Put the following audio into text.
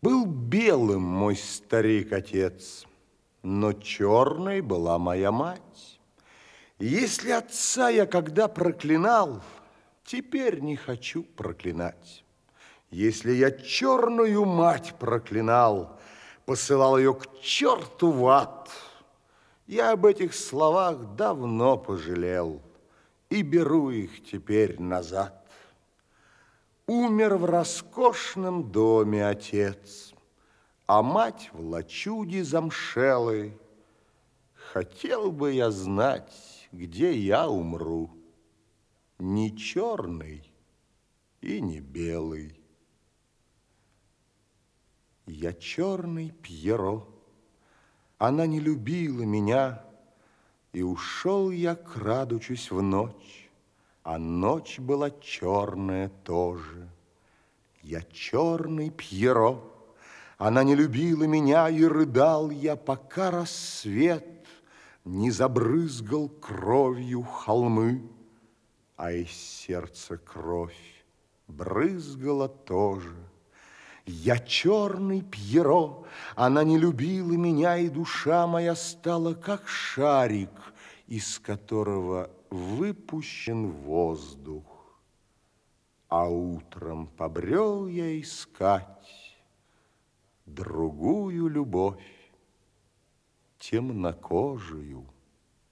Был белым мой старик-отец, но черной была моя мать. Если отца я когда проклинал, теперь не хочу проклинать. Если я черную мать проклинал, посылал ее к черту в ад, я об этих словах давно пожалел и беру их теперь назад. Умер в роскошном доме отец, а мать в лачуге замшелой. Хотел бы я знать, где я умру, не черный и не белый. Я черный Пьеро, она не любила меня, и ушел я, крадучись в ночь, а ночь была черная тоже. Я черный Пьеро, она не любила меня, и рыдал я, пока рассвет не забрызгал кровью холмы, а из сердца кровь брызгала тоже. Я черный Пьеро, она не любила меня, и душа моя стала как шарик, из которого выпущен воздух. А утром побрел я искать другую любовь, темнокожую.